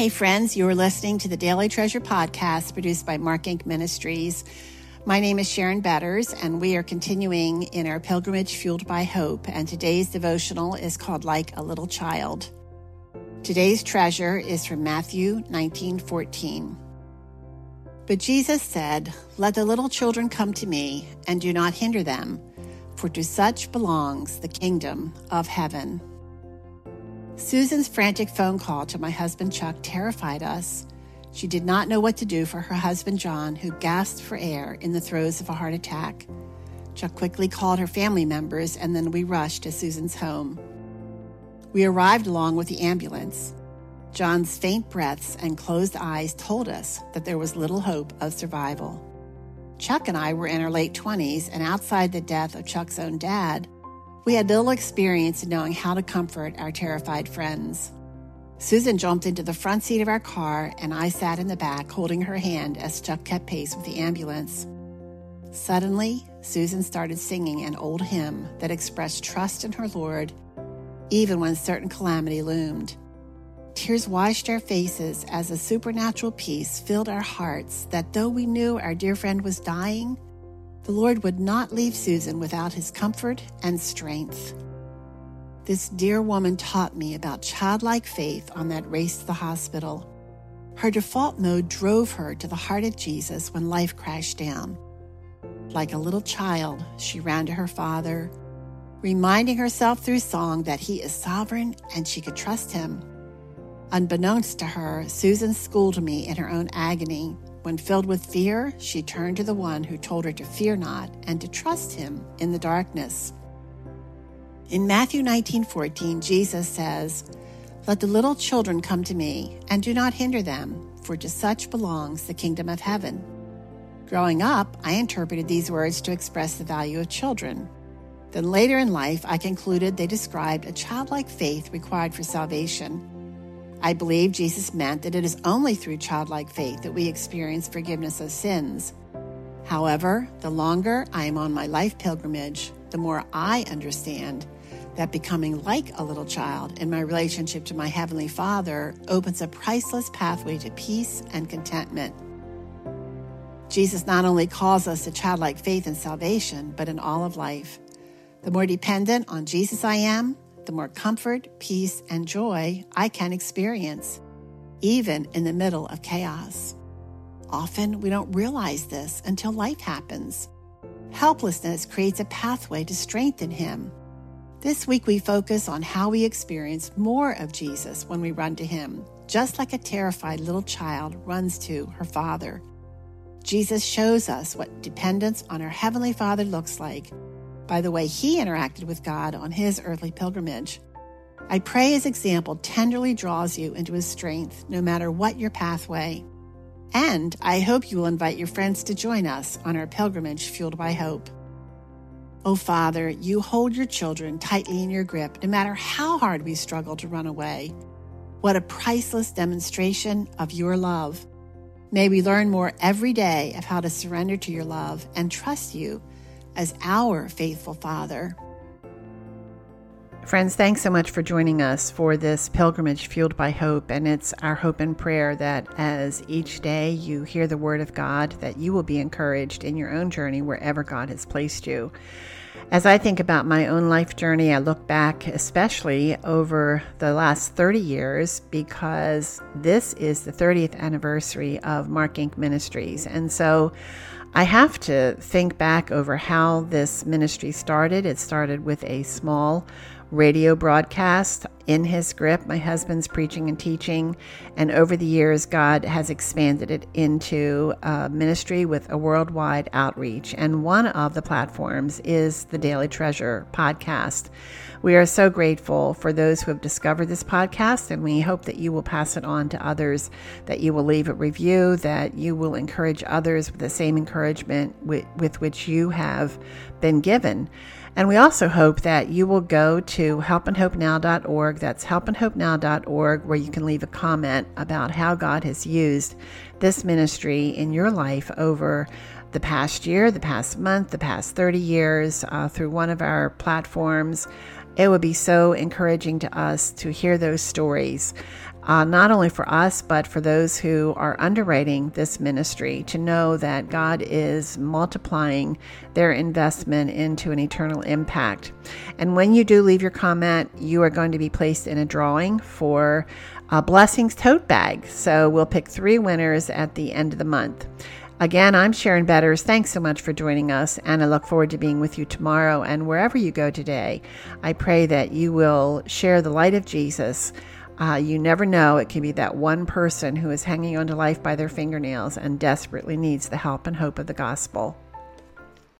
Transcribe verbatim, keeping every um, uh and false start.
Hey friends, you're listening to the Daily Treasure podcast produced by Mark Incorporated. Ministries. My name is Sharon Betters, and we are continuing in our pilgrimage fueled by hope, and today's devotional is called Like a Little Child. Today's treasure is from Matthew nineteen fourteen. But Jesus said, "Let the little children come to me, and do not hinder them, for to such belongs the kingdom of heaven." Susan's frantic phone call to my husband Chuck terrified us. She did not know what to do for her husband John, who gasped for air in the throes of a heart attack. Chuck quickly called her family members, and then we rushed to Susan's home. We arrived along with the ambulance. John's faint breaths and closed eyes told us that there was little hope of survival. Chuck and I were in our late twenties, and outside the death of Chuck's own dad, we had little experience in knowing how to comfort our terrified friends. Susan jumped into the front seat of our car, and I sat in the back holding her hand as Chuck kept pace with the ambulance. Suddenly, Susan started singing an old hymn that expressed trust in her Lord, even when certain calamity loomed. Tears washed our faces as a supernatural peace filled our hearts that though we knew our dear friend was dying, the Lord would not leave Susan without his comfort and strength. This dear woman taught me about childlike faith on that race to the hospital. Her default mode drove her to the heart of Jesus when life crashed down. Like a little child, she ran to her Father, reminding herself through song that he is sovereign and she could trust him. Unbeknownst to her, Susan schooled me in her own agony. When filled with fear, she turned to the one who told her to fear not and to trust him in the darkness. In Matthew nineteen fourteen, Jesus says, "Let the little children come to me, and do not hinder them, for to such belongs the kingdom of heaven." Growing up, I interpreted these words to express the value of children. Then later in life, I concluded they described a childlike faith required for salvation. I believe Jesus meant that it is only through childlike faith that we experience forgiveness of sins. However, the longer I am on my life pilgrimage, the more I understand that becoming like a little child in my relationship to my Heavenly Father opens a priceless pathway to peace and contentment. Jesus not only calls us to childlike faith and salvation, but in all of life. The more dependent on Jesus I am, the more comfort, peace, and joy I can experience, even in the middle of chaos. Often we don't realize this until life happens. Helplessness creates a pathway to strengthen Him. This week we focus on how we experience more of Jesus when we run to Him, just like a terrified little child runs to her Father. Jesus shows us what dependence on our Heavenly Father looks like by the way He interacted with God on His earthly pilgrimage. I pray His example tenderly draws you into His strength, no matter what your pathway. And I hope you will invite your friends to join us on our pilgrimage fueled by hope. Oh, Father, you hold your children tightly in your grip, no matter how hard we struggle to run away. What a priceless demonstration of your love. May we learn more every day of how to surrender to your love and trust you as our faithful Father. Friends, thanks so much for joining us for this pilgrimage fueled by hope. And it's our hope and prayer that as each day you hear the word of God, that you will be encouraged in your own journey wherever God has placed you. As I think about my own life journey, I look back especially over the last thirty years, because this is the thirtieth anniversary of Mark Incorporated. Ministries. And so I have to think back over how this ministry started. It started with a small radio broadcast in his grip, my husband's preaching and teaching, and over the years God has expanded it into a ministry with a worldwide outreach, and one of the platforms is the Daily Treasure podcast. We are so grateful for those who have discovered this podcast, and we hope that you will pass it on to others, that you will leave a review, that you will encourage others with the same encouragement with, with which you have been given. And we also hope that you will go to help and hope now dot org. That's help and hope now dot org, where you can leave a comment about how God has used this ministry in your life over the past year, the past month, the past thirty years, uh, through one of our platforms. It would be so encouraging to us to hear those stories. uh, not only for us, but for those who are underwriting this ministry, to know that God is multiplying their investment into an eternal impact. And when you do leave your comment, you are going to be placed in a drawing for a Blessings tote bag. So we'll pick three winners at the end of the month. Again, I'm Sharon Betters. Thanks so much for joining us, and I look forward to being with you tomorrow. And wherever you go today, I pray that you will share the light of Jesus. Uh, you never know. It can be that one person who is hanging on to life by their fingernails and desperately needs the help and hope of the gospel.